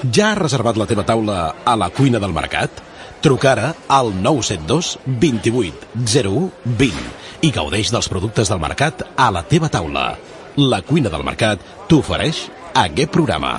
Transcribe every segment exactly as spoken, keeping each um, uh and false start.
Ja has reservat la teva taula a la cuina del mercat? Truca ara al nou set dos, dos vuit, zero u, vint i gaudeix dels productes del mercat a la teva taula. La cuina del mercat t'ofereix aquest programa.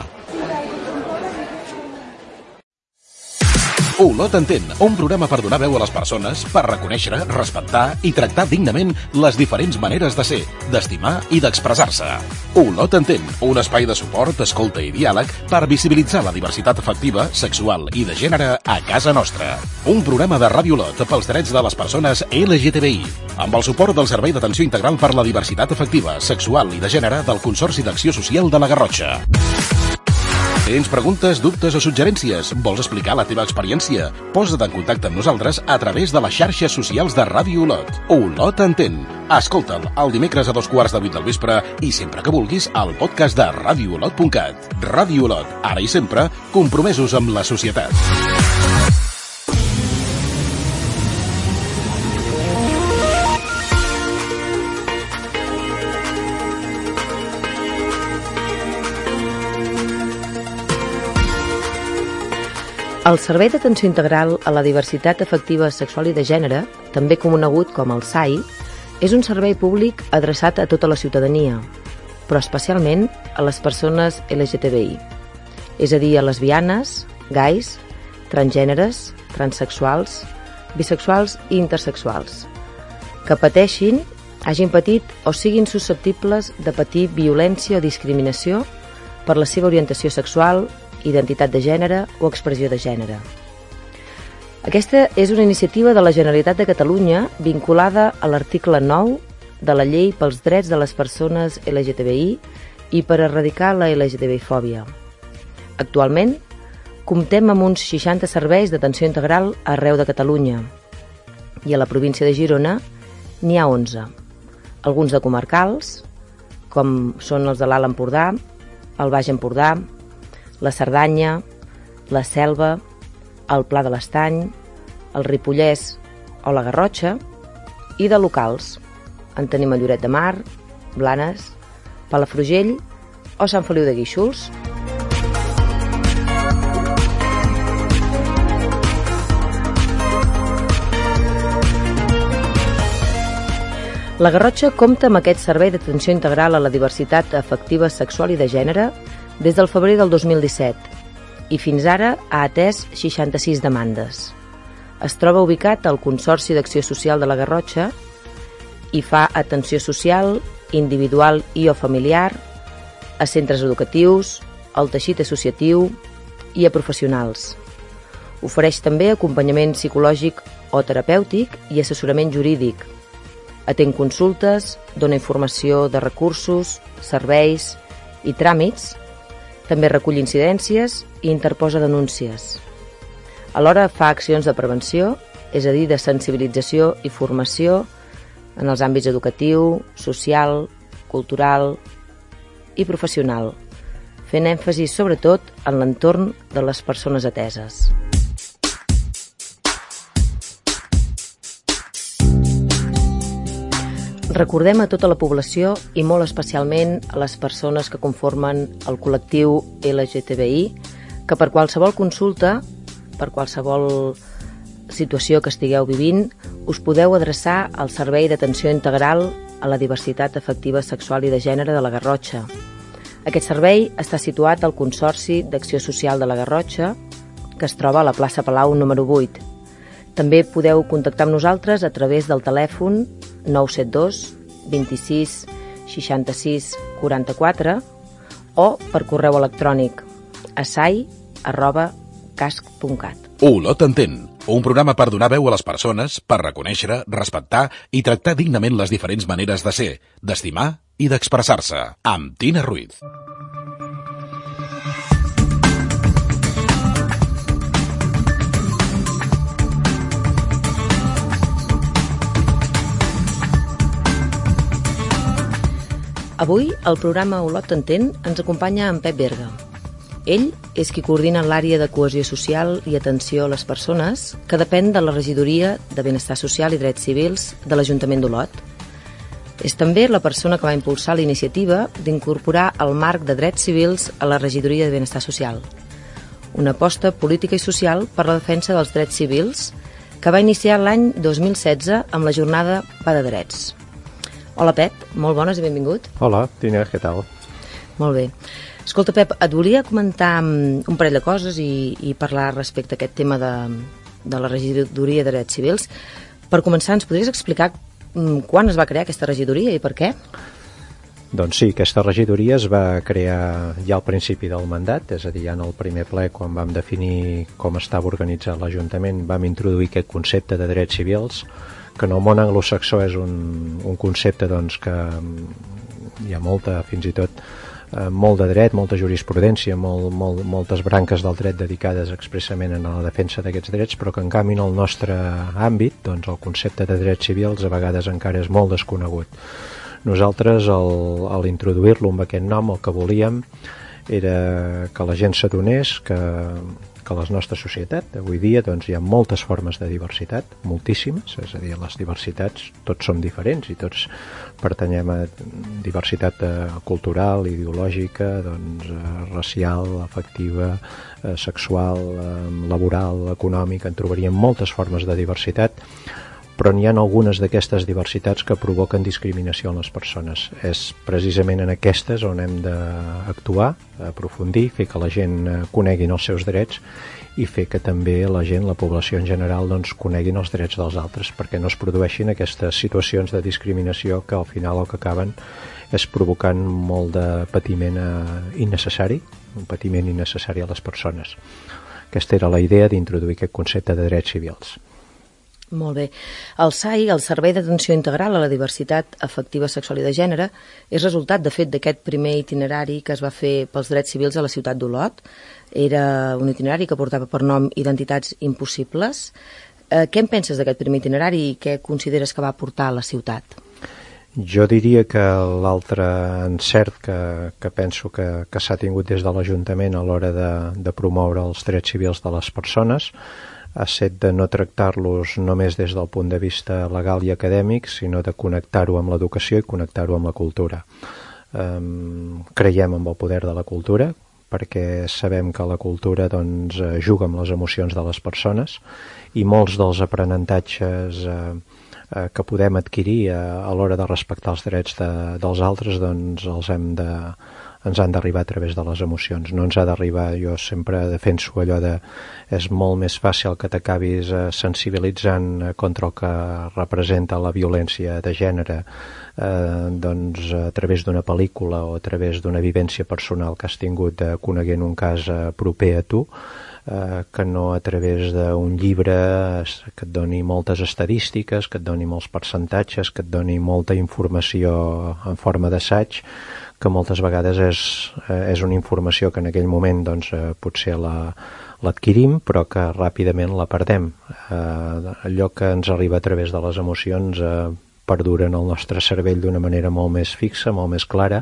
Olot Entén, un programa per donar veu a les persones, per reconèixer, respectar i tractar dignament les diferents maneres de ser, d'estimar i d'expressar-se. Olot Entén, un espai de suport, escolta i diàleg per visibilitzar la diversitat afectiva, sexual i de gènere a casa nostra. Un programa de Ràdio Olot pels drets de les persones L G T B I, amb el suport del Servei d'Atenció Integral per la Diversitat Afectiva, Sexual i de Gènere del Consorci d'Acció Social de la Garrotxa. Tens preguntes, dubtes o suggerències? Vols explicar la teva experiència? Posa't en contacte amb nosaltres a través de les xarxes socials de Ràdio Olot. Olot Entén. Escolta'l el dimecres a dos quarts de vuit del vespre i sempre que vulguis al podcast de ràdio olot punt cat. Ràdio Olot, ara i sempre, compromesos amb la societat. El Servei d'Atenció Integral a la Diversitat Afectiva, Sexual i de Gènere, també conegut com el S A I, és un servei públic adreçat a tota la ciutadania, però especialment a les persones L G T B I, és a dir, a lesbianes, gais, transgèneres, transsexuals, bisexuals i intersexuals, que pateixin, hagin patit o siguin susceptibles de patir violència o discriminació per la seva orientació sexual, identitat de gènere o expressió de gènere. Aquesta és una iniciativa de la Generalitat de Catalunya vinculada a l'article nou de la Llei pels drets de les persones L G T B I i per erradicar la L G T B I fòbia. Actualment, comptem amb uns seixanta serveis d'atenció integral arreu de Catalunya i a la província de Girona n'hi ha onze, alguns de comarcals, com són els de l'Alt Empordà, el Baix Empordà, la Cerdanya, la Selva, el Pla de l'Estany, el Ripollès o la Garrotxa, i de locals. En tenim a Lloret de Mar, Blanes, Palafrugell o Sant Feliu de Guíxols. La Garrotxa compta amb aquest servei d'atenció integral a la diversitat afectiva, sexual i de gènere des del febrer del dos mil disset i fins ara ha atès seixanta-sis demandes. Es troba ubicat al Consorci d'Acció Social de la Garrotxa i fa atenció social, individual i o familiar, a centres educatius, al teixit associatiu i a professionals. Ofereix també acompanyament psicològic o terapèutic i assessorament jurídic. Atén consultes, dona informació de recursos, serveis i tràmits. També recull incidències i interposa denúncies. Alhora fa accions de prevenció, és a dir, de sensibilització i formació en els àmbits educatiu, social, cultural i professional, fent èmfasi sobretot en l'entorn de les persones ateses. Recordem a tota la població i molt especialment a les persones que conformen el col·lectiu L G T B I que per qualsevol consulta, per qualsevol situació que estigueu vivint, us podeu adreçar al Servei d'Atenció Integral a la Diversitat Afectiva, Sexual i de Gènere de la Garrotxa. Aquest servei està situat al Consorci d'Acció Social de la Garrotxa, que es troba a la plaça Palau número vuit. També podeu contactar amb nosaltres a través del telèfon nou set dos, vint-i-sis, seixanta-sis, quaranta-quatre o per correu electrònic a sai arroba casc punt cat. Olot Entén, un programa per donar veu a les persones, per reconèixer, respectar i tractar dignament les diferents maneres de ser, d'estimar i d'expressar-se, amb Tina Ruiz. Avui, al programa Olot Entén, ens acompanya en Pep Berga. Ell és qui coordina l'àrea de cohesió social i atenció a les persones, que depèn de la Regidoria de Benestar Social i Drets Civils de l'Ajuntament d'Olot. És també la persona que va impulsar la iniciativa d'incorporar el marc de drets civils a la Regidoria de Benestar Social. una aposta política i social per la defensa dels drets civils que va iniciar l'any dos mil setze amb la jornada Pa de Drets. Hola Pep, molt bones i benvingut. Hola, Tina, què tal? Molt bé. Escolta Pep, et volia comentar un parell de coses i, i parlar respecte a aquest tema de, de la regidoria de drets civils. Per començar, ens podries explicar quan es va crear aquesta regidoria i per què? Doncs sí, aquesta regidoria es va crear ja al principi del mandat, és a dir, ja en el primer ple, quan vam definir com estava organitzat l'Ajuntament, vam introduir aquest concepte de drets civils, que en el món anglosaxó és un, un concepte doncs, que hi ha molta, fins i tot, eh, molt de dret, molta jurisprudència, molt, molt, moltes branques del dret dedicades expressament a la defensa d'aquests drets, però que en canvi en el nostre àmbit, doncs, el concepte de drets civils a vegades encara és molt desconegut. Nosaltres, al, al introduir-lo amb aquest nom, el que volíem era que la gent s'adonés que, que la nostra societat, avui dia, doncs, hi ha moltes formes de diversitat, moltíssimes, és a dir, les diversitats, tots som diferents i tots pertanyem a diversitat eh, cultural, ideològica, doncs, eh, racial, afectiva, eh, sexual, eh, laboral, econòmica, en trobaríem moltes formes de diversitat, però n'hi ha algunes d'aquestes diversitats que provoquen discriminació en les persones. És precisament en aquestes on hem d'actuar, aprofundir, fer que la gent coneguin els seus drets i fer que també la gent, la població en general, doncs, coneguin els drets dels altres, perquè no es produeixin aquestes situacions de discriminació que al final el que acaben és provocant molt de patiment innecessari, un patiment innecessari a les persones. Aquesta era la idea d'introduir aquest concepte de drets civils. Molt bé. El S A I, el Servei d'Atenció Integral a la Diversitat Afectiva, Sexual i de Gènere, és resultat, de fet, d'aquest primer itinerari que es va fer pels drets civils a la ciutat d'Olot. Era un itinerari que portava per nom Identitats Impossibles. Eh, què en penses d'aquest primer itinerari i què consideres que va portar a la ciutat? Jo diria que l'altre encert que, que penso que, que s'ha tingut des de l'Ajuntament a l'hora de, de promoure els drets civils de les persones ha estat de no tractar-los només des del punt de vista legal i acadèmic, sinó de connectar-ho amb l'educació i connectar-ho amb la cultura. Um, creiem en el poder de la cultura, perquè sabem que la cultura doncs, juga amb les emocions de les persones i molts dels aprenentatges eh, eh, que podem adquirir a, a l'hora de respectar els drets de, dels altres doncs, els hem de... ens han d'arribar a través de les emocions, no ens ha d'arribar, jo sempre defenso allò de és molt més fàcil que t'acabis eh, sensibilitzant contra el que representa la violència de gènere eh, doncs a través d'una pel·lícula o a través d'una vivència personal que has tingut eh, coneguent un cas eh, proper a tu, eh, que no a través d'un llibre que et doni moltes estadístiques, que et doni molts percentatges, que et doni molta informació en forma d'assaig, que moltes vegades és, és una informació que en aquell moment doncs, potser la, l'adquirim, però que ràpidament la perdem. Eh, allò que ens arriba a través de les emocions eh, perdura en el nostre cervell d'una manera molt més fixa, molt més clara,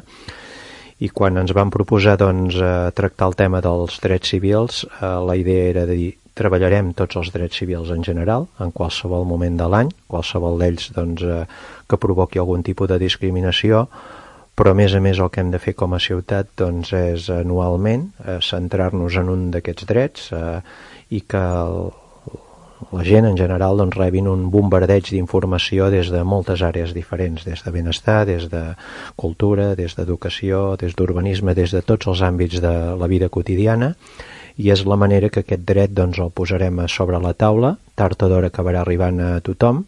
i quan ens vam proposar doncs, eh, tractar el tema dels drets civils, eh, la idea era de dir treballarem tots els drets civils en general, en qualsevol moment de l'any, qualsevol d'ells doncs, eh, que provoqui algun tipus de discriminació, però a més a més el que hem de fer com a ciutat doncs, és anualment eh, centrar-nos en un d'aquests drets eh, i que el, la gent en general doncs, rebin un bombardeig d'informació des de moltes àrees diferents, des de benestar, des de cultura, des d'educació, des d'urbanisme, des de tots els àmbits de la vida quotidiana, i és la manera que aquest dret doncs, el posarem a sobre la taula, tard o d'hora acabarà arribant a tothom.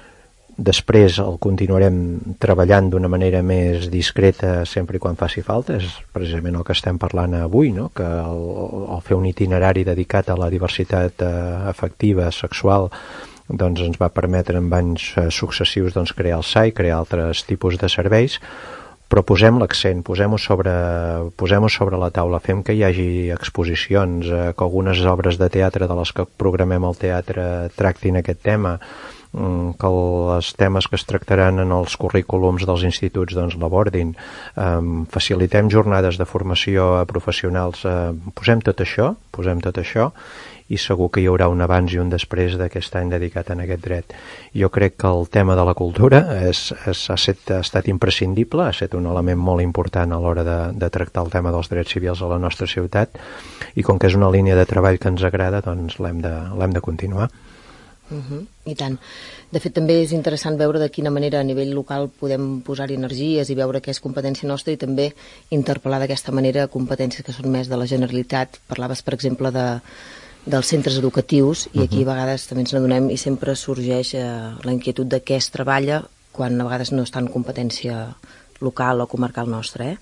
Després el continuarem treballant d'una manera més discreta sempre i quan faci falta, és precisament el que estem parlant avui, no? Que el, el fer un itinerari dedicat a la diversitat eh, afectiva, sexual, doncs ens va permetre en anys eh, successius doncs, crear el S A I, crear altres tipus de serveis, però posem l'accent, posem-ho sobre, posem-ho sobre la taula, fem que hi hagi exposicions, eh, que algunes obres de teatre de les que programem al teatre tractin aquest tema, que els temes que es tractaran en els currículums dels instituts doncs l'abordin, um, facilitem jornades de formació a professionals, uh, posem tot això, posem tot això i segur que hi haurà un abans i un després d'aquest any dedicat a aquest dret. Jo crec que el tema de la cultura és, és, ha, set, ha estat imprescindible, ha estat un element molt important a l'hora de, de tractar el tema dels drets civils a la nostra ciutat i com que és una línia de treball que ens agrada, doncs l'hem de, l'hem de continuar. Uh-huh. I tant. De fet, també és interessant veure de quina manera a nivell local podem posar-hi energies i veure què és competència nostra i també interpel·lar d'aquesta manera competències que són més de la Generalitat. Parlaves, per exemple, de, dels centres educatius i aquí a vegades també ens n'adonem i sempre sorgeix eh, la inquietud de què es treballa quan a vegades no està en competència local o comarcal nostra. Eh?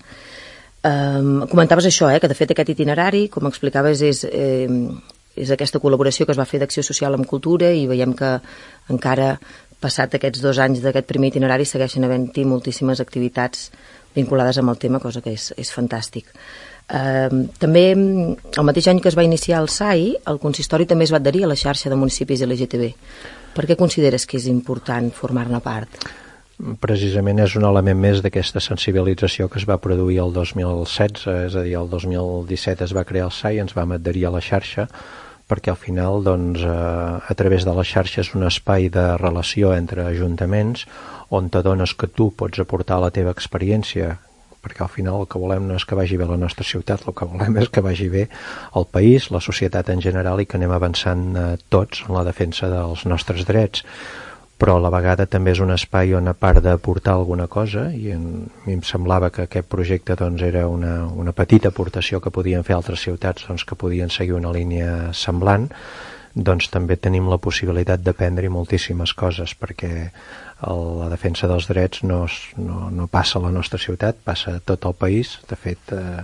Um, comentaves això, eh, que de fet aquest itinerari, com explicaves, és... Eh, és aquesta col·laboració que es va fer d'Acció Social amb Cultura i veiem que encara passat aquests dos anys d'aquest primer itinerari segueixen havent-hi moltíssimes activitats vinculades amb el tema, cosa que és, és fantàstic. Eh, també el mateix any que es va iniciar el S A I, el consistori també es va adherir a la xarxa de municipis L G T B. Per què consideres que és important formar-ne part? Precisament és un element més d'aquesta sensibilització que es va produir el dos mil setze, és a dir, el dos mil disset es va crear el S A I, ens vam adherir a la xarxa perquè al final doncs, a través de la xarxa és un espai de relació entre ajuntaments on t'adones que tu pots aportar la teva experiència, perquè al final el que volem no és que vagi bé la nostra ciutat, el que volem és que vagi bé el país, la societat en general i que anem avançant tots en la defensa dels nostres drets. Però a la vegada també és un espai on a part d'aportar alguna cosa, i en, a mi em semblava que aquest projecte doncs, era una, una petita aportació que podien fer altres ciutats doncs, que podien seguir una línia semblant, doncs també tenim la possibilitat d'aprendre moltíssimes coses, perquè el, la defensa dels drets no, no, no passa a la nostra ciutat, passa a tot el país. De fet, eh,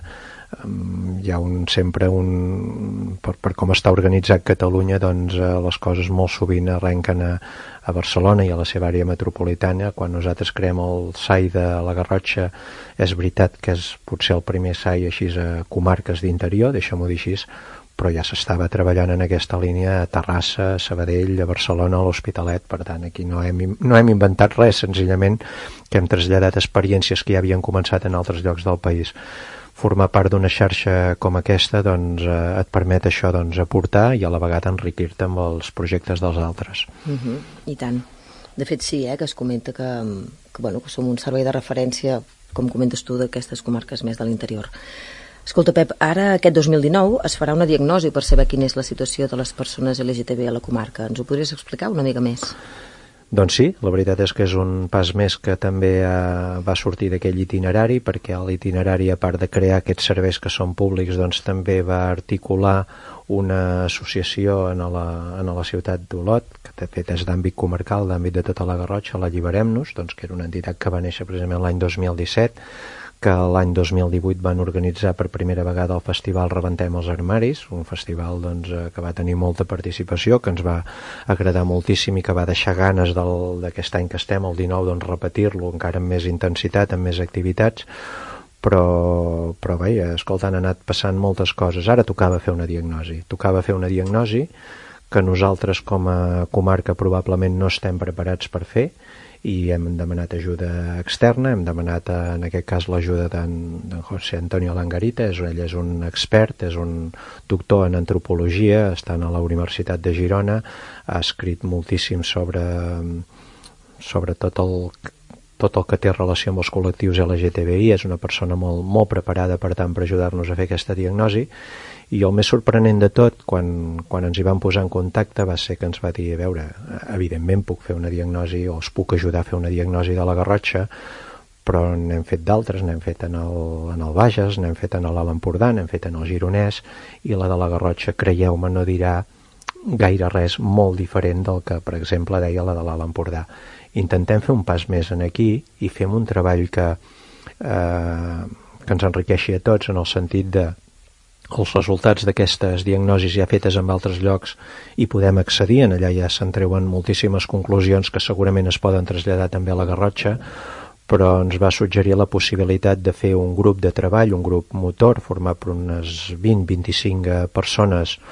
hi ha un, sempre un... Per, per com està organitzat Catalunya, doncs eh, les coses molt sovint arrenquen a, a Barcelona i a la seva àrea metropolitana. Quan nosaltres creem el S A I de la Garrotxa, és veritat que és potser el primer S A I així a comarques d'interior, deixa'm-ho dir així, però ja s'estava treballant en aquesta línia a Terrassa, a Sabadell, a Barcelona, a l'Hospitalet. Per tant, aquí no hem, no hem inventat res, senzillament que hem traslladat experiències que ja havien començat en altres llocs del país. Formar part d'una xarxa com aquesta doncs, eh, et permet això, doncs, aportar i a la vegada enriquir-te amb els projectes dels altres. Uh-huh. I tant. De fet, sí, eh, que es comenta que, que, bueno, que som un servei de referència, com comentes tu, d'aquestes comarques més de l'interior. Escolta, Pep, ara aquest dos mil dinou es farà una diagnosi per saber quina és la situació de les persones L G T B a la comarca. Ens ho podries explicar una mica més? Doncs sí, la veritat és que és un pas més que també eh, va sortir d'aquell itinerari, perquè l'itinerari, a part de crear aquests serveis que són públics, doncs també va articular una associació en la, en la ciutat d'Olot, que de fet és d'àmbit comarcal, d'àmbit de tota la Garrotxa, la Alliberem-nos, doncs, que era una entitat que va néixer precisament l'any dos mil disset, que l'any dos mil divuit van organitzar per primera vegada el festival Rebentem els armaris, un festival doncs, que va tenir molta participació, que ens va agradar moltíssim i que va deixar ganes del, d'aquest any que estem, el dinou, doncs, repetir-lo encara amb més intensitat, amb més activitats, però, però bé, escolta, han anat passant moltes coses. Ara tocava fer una diagnosi, tocava fer una diagnosi que nosaltres com a comarca probablement no estem preparats per fer, i hem demanat ajuda externa, hem demanat en aquest cas l'ajuda d'en José Antonio Langarita, és, ell és un expert, és un doctor en antropologia, està a la Universitat de Girona, ha escrit moltíssim sobre, sobre tot el tot el que té relació amb els col·lectius L G T B I, és una persona molt, molt preparada per tant per ajudar-nos a fer aquesta diagnosi. I el més sorprenent de tot, quan, quan ens hi vam posar en contacte, va ser que ens va dir, a veure, evidentment puc fer una diagnosi o us puc ajudar a fer una diagnosi de la Garrotxa, però n'hem fet d'altres, n'hem fet en el, en el Bages, n'hem fet en l'Alt Empordà, n'hem fet en el Gironès, i la de la Garrotxa, creieu-me, no dirà gaire res molt diferent del que, per exemple, deia la de l'Alt Empordà. Intentem fer un pas més en aquí i fem un treball que, eh, que ens enriqueixi a tots en el sentit de els resultats d'aquestes diagnosis ja fetes en altres llocs i podem accedir, en allà ja se'n treuen moltíssimes conclusions que segurament es poden traslladar també a la Garrotxa, però ens va suggerir la possibilitat de fer un grup de treball, un grup motor format per unes vint a vint-i-cinc persones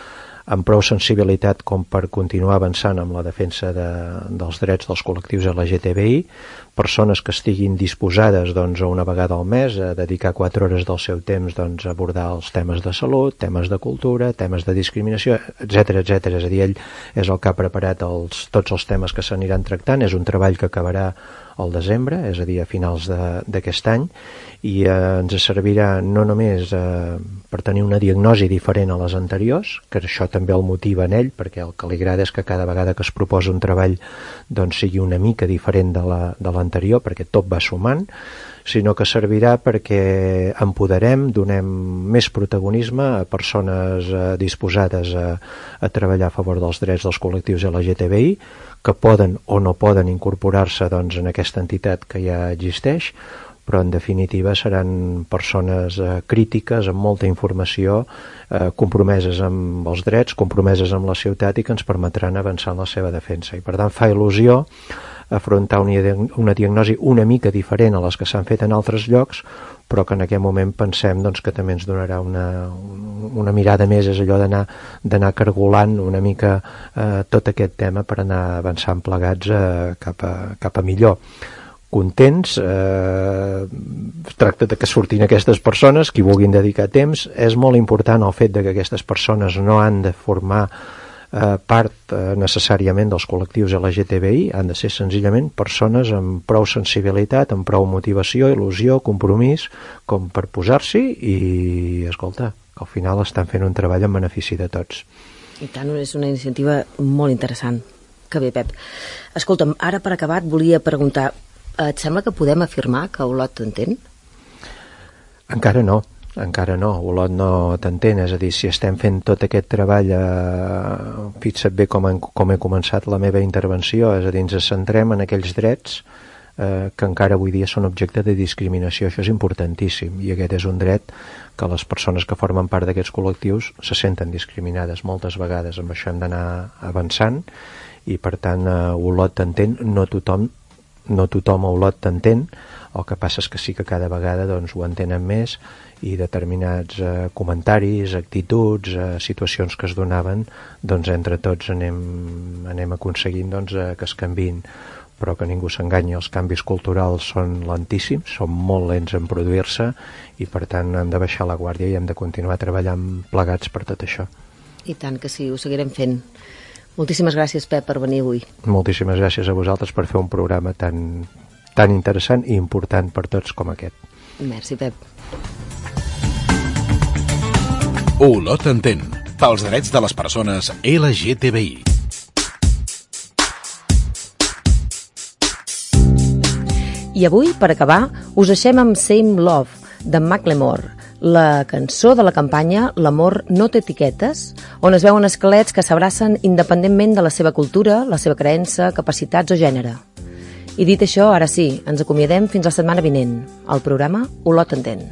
amb prou sensibilitat com per continuar avançant amb la defensa de, dels drets dels col·lectius L G T B I, persones que estiguin disposades doncs, a una vegada al mes a dedicar quatre hores del seu temps doncs, a abordar els temes de salut, temes de cultura, temes de discriminació, etcètera, etcètera. És a dir, ell és el que ha preparat els, tots els temes que s'aniran tractant, és un treball que acabarà al desembre, és a dir, a finals d'aquest any, i eh, ens servirà no només eh, per tenir una diagnosi diferent a les anteriors, que això també el motiva en ell, perquè el que li agrada és que cada vegada que es proposa un treball doncs, sigui una mica diferent de l'anterior, perquè tot va sumant, sinó que servirà perquè empoderem, donem més protagonisme a persones eh, disposades a, a treballar a favor dels drets dels col·lectius L G T B I, que poden o no poden incorporar-se doncs, en aquesta entitat que ja existeix, però en definitiva seran persones eh, crítiques, amb molta informació, eh, compromeses amb els drets, compromeses amb la ciutat i que ens permetran avançar en la seva defensa. I per tant fa il·lusió afrontar una, una diagnosi una mica diferent a les que s'han fet en altres llocs, però que en aquest moment pensem doncs, que també ens donarà una, una mirada més, és allò d'anar d'anar cargolant una mica eh, tot aquest tema per anar avançant plegats eh, cap, a, cap a millor. Contents, eh, es tracta de que surtin aquestes persones, qui vulguin dedicar temps. És molt important el fet de que aquestes persones no han de formar eh, part eh, necessàriament dels col·lectius L G T B I, han de ser senzillament persones amb prou sensibilitat, amb prou motivació, il·lusió, compromís, com per posar-s'hi i, escolta, que al final estan fent un treball en benefici de tots. I tant, és una iniciativa molt interessant. Que bé, Pep. Escolta'm, ara per acabat volia preguntar, et sembla que podem afirmar que Olot t'entén? Encara no, encara no. Olot no t'entén, és a dir, si estem fent tot aquest treball, eh, fixa't bé com, en, com he començat la meva intervenció, és a dir, ens centrem en aquells drets eh, que encara avui dia són objecte de discriminació. Això és importantíssim i aquest és un dret que les persones que formen part d'aquests col·lectius se senten discriminades moltes vegades. Amb això hem d'anar avançant i per tant eh, Olot t'entén, no tothom no tothom a Olot t'entén, el que passa és que sí que cada vegada doncs, ho entenen més i determinats eh, comentaris, actituds, eh, situacions que es donaven, doncs entre tots anem, anem aconseguint doncs, eh, que es canviïn, però que ningú s'enganyi, els canvis culturals són lentíssims, són molt lents en produir-se i per tant hem de baixar la guàrdia i hem de continuar treballant plegats per tot això. I tant que sí, ho seguirem fent. Moltíssimes gràcies, Pep, per venir avui. Moltíssimes gràcies a vosaltres per fer un programa tan, tan interessant i important per tots com aquest. Merci, Pep. Olot entén, pels drets de les persones L G T B I. I avui, per acabar, us deixem amb Same Love, de Macklemore, la cançó de la campanya L'amor no té etiquetes, on es veuen esquelets que s'abracen independentment de la seva cultura, la seva creença, capacitats o gènere. I dit això, ara sí, ens acomiadem fins la setmana vinent. El programa Olot entén.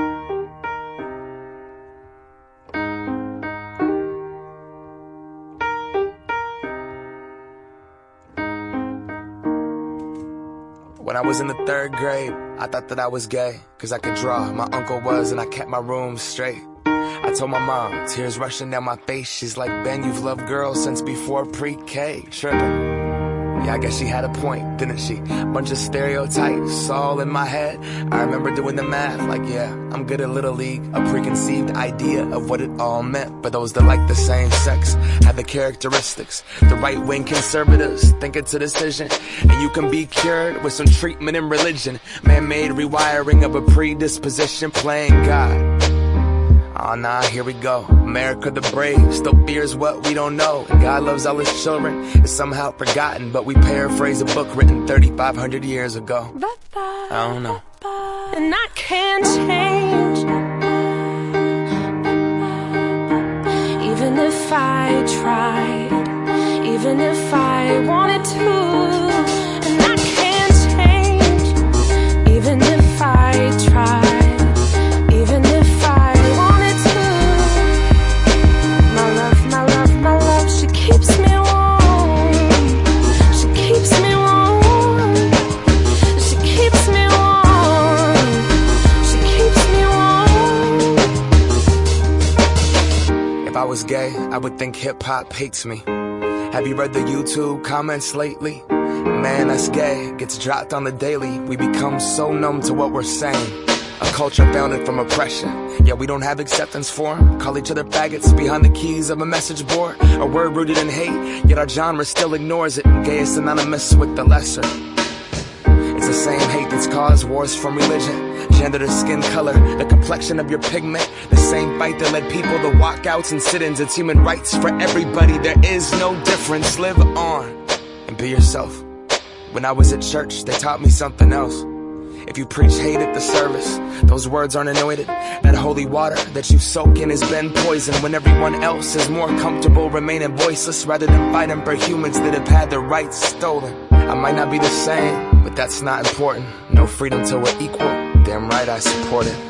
When I was in the third grade, I thought that I was gay, cause I could draw, my uncle was, and I kept my room straight. I told my mom, tears rushing down my face, she's like, Ben, you've loved girls since before pre-K, tripping. Yeah, I guess she had a point, didn't she? Bunch of stereotypes all in my head. I remember doing the math, like, yeah, I'm good at Little League. A preconceived idea of what it all meant. But those that like the same sex have the characteristics. The right-wing conservatives think it's a decision, and you can be cured with some treatment in religion. Man-made rewiring of a predisposition, playing God. Oh nah, here we go. America the brave still fears what we don't know. And God loves all his children. It's somehow forgotten, but we paraphrase a book written thirty-five hundred years ago. I don't know. And I can't change, even if I tried, even if I wanted to. And I can't change, even if I tried. I was gay, I would think hip-hop hates me. Have you read the YouTube comments lately? Man, that's gay, gets dropped on the daily. We become so numb to what we're saying. A culture founded from oppression, yet we don't have acceptance for them. Call each other faggots behind the keys of a message board. A word rooted in hate, yet our genre still ignores it. Gay is synonymous with the lesser. It's the same hate that's caused wars from religion, gender to skin color, the complexion of your pigment. The same fight that led people to walkouts and sit-ins. It's human rights for everybody, there is no difference. Live on and be yourself. When I was at church, they taught me something else. If you preach hate at the service, those words aren't anointed. That holy water that you soak in has been poisoned. When everyone else is more comfortable remaining voiceless rather than fighting for humans that have had their rights stolen. I might not be the same, but that's not important. No freedom till we're equal. Damn right I support it.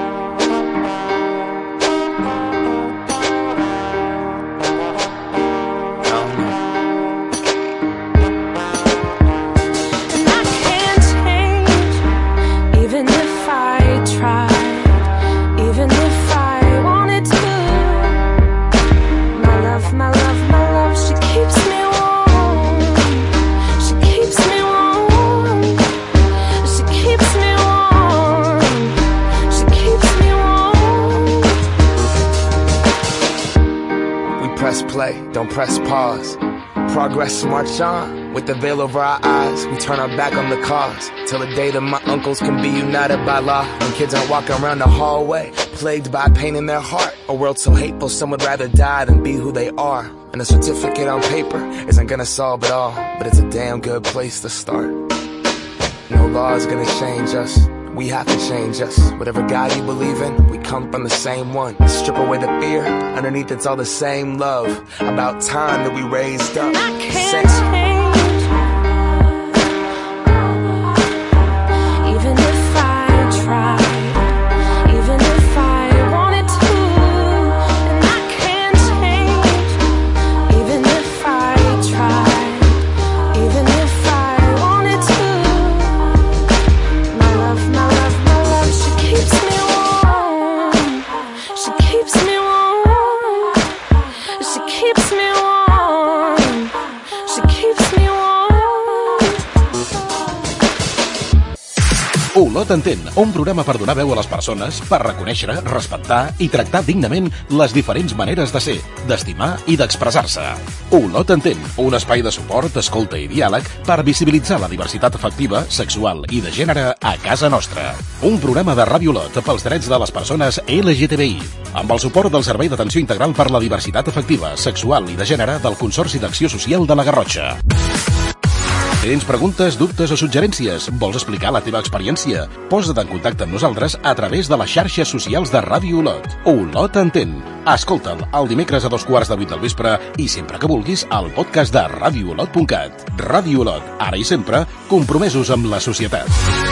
Don't press pause. Progress march on. With the veil over our eyes, we turn our back on the cause. Till the day that my uncles can be united by law. When kids aren't walking around the hallway, plagued by pain in their heart. A world so hateful, some would rather die than be who they are. And a certificate on paper isn't gonna solve it all, but it's a damn good place to start. No law is gonna change us. We have to change us. Whatever God you believe in, we come from the same one. Strip away the fear, underneath it's all the same love. About time that we raised up. I can't change, even if I tried, even if I wanted to. And I can't change, even if I tried, even if I wanted to. My love, my love, my love, she keeps me warm. She keeps me warm. She keeps me warm. She keeps me warm. Olot Entén, un programa per donar veu a les persones, per reconèixer, respectar i tractar dignament les diferents maneres de ser, d'estimar i d'expressar-se. Olot Entén, un espai de suport, escolta i diàleg per visibilitzar la diversitat afectiva, sexual i de gènere a casa nostra. Un programa de Ràdio Olot pels drets de les persones L G T B I, amb el suport del Servei d'Atenció Integral per la Diversitat Afectiva, Sexual i de Gènere del Consorci d'Acció Social de la Garrotxa. Tens preguntes, dubtes o suggerències? Vols explicar la teva experiència? Posa't en contacte amb nosaltres a través de les xarxes socials de Ràdio Olot. Olot Entén. Escolta'l el dimecres a dos quarts de vuit del vespre i sempre que vulguis al podcast de ràdio olot punt cat. Ràdio Olot, ara i sempre, compromesos amb la societat.